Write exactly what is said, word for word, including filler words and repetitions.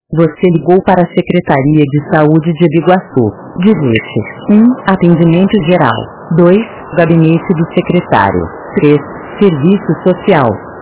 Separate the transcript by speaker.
Speaker 1: Você ligou para a Secretaria de Saúde de Biguaçu. Digite um. Atendimento geral. dois. Gabinete do secretário. três. Serviço social.